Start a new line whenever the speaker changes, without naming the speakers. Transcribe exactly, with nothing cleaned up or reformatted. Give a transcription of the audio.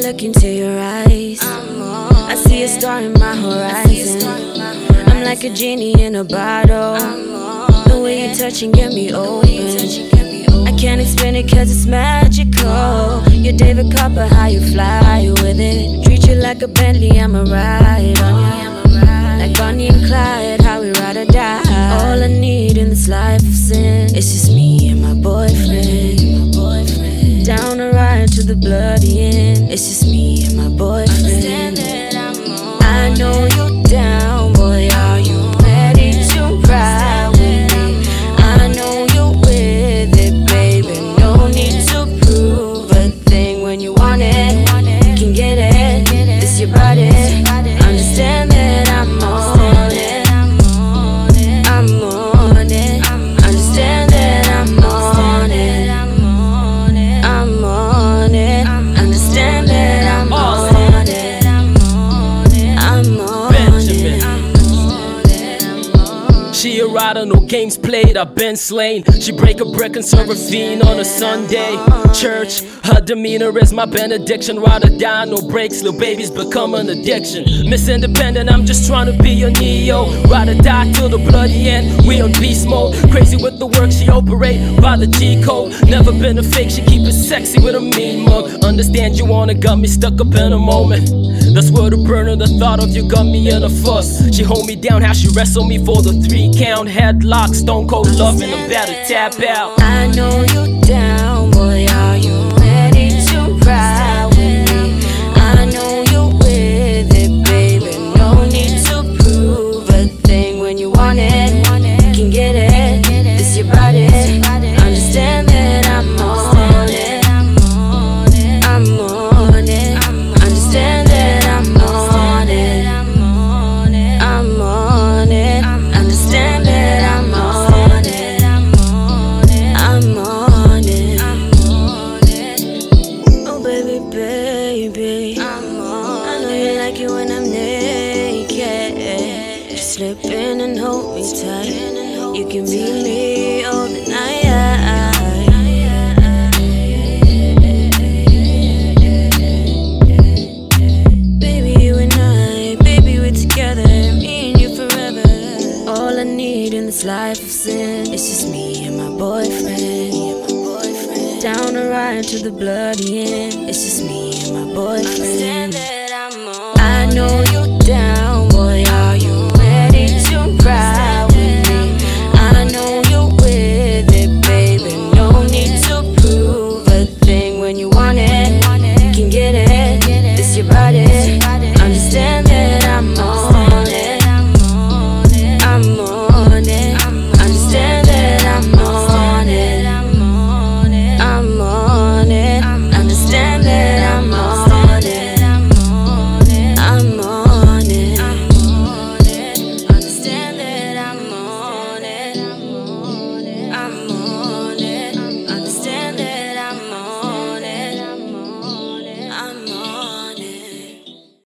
look into your eyes, I see a star in my horizon. I'm like a genie in a bottle. The way you touch and get me open, I can't explain it cause it's magical. You're David Copper, how you fly with it. Treat you like a Bentley, I'ma ride on you. Like Bonnie and Clyde, how we ride or die. All I need in this life of sin is just me and my boyfriend. Down the ride to the bloody end. It's just me and my boyfriend. I know you're down, boy, are you ready to ride with me? I know you're with it, baby. No need to prove a thing. When you want it, you can get it. This your body. Understand that I'm on it. I'm on it. Understand that I'm on it. I'm on it. Understand that I'm on it. I'm on it.
She a rider, no games played, I've been slain. She break a brick and serve a fiend on a Sunday. Church, her demeanor is my benediction. Ride or die, no breaks, little babies become an addiction. Miss Independent, I'm just trying to be your Neo. Ride or die till the bloody end, we on beast mode. Crazy with the work, she operate by the G code. Never been a fake, she keep it sexy with a mean mug. Understand you wanna, got me stuck up in a moment. That's where the burner, the thought of you got me in a fuss. She hold me down, how she wrestled me for the three count headlock. Stone cold love and I'm about to tap out.
I know you're down, boy, are you ready to ride with me? I know you're with it, baby. No need to prove a thing. When you want it, you can get it. This your body. Understand that I'm on it. I'm on it. Understand that I'm on it. I'm on it. Understand that I'm on it. I'm on it. Oh baby, baby, I know you like it when I'm naked. Just slip in and hold me tight. You can be me all the night. Baby, you and I, baby, we're together. Me and you forever. All I need in this life of sin is just me and my boyfriend. Down the ride to the bloody end. It's just me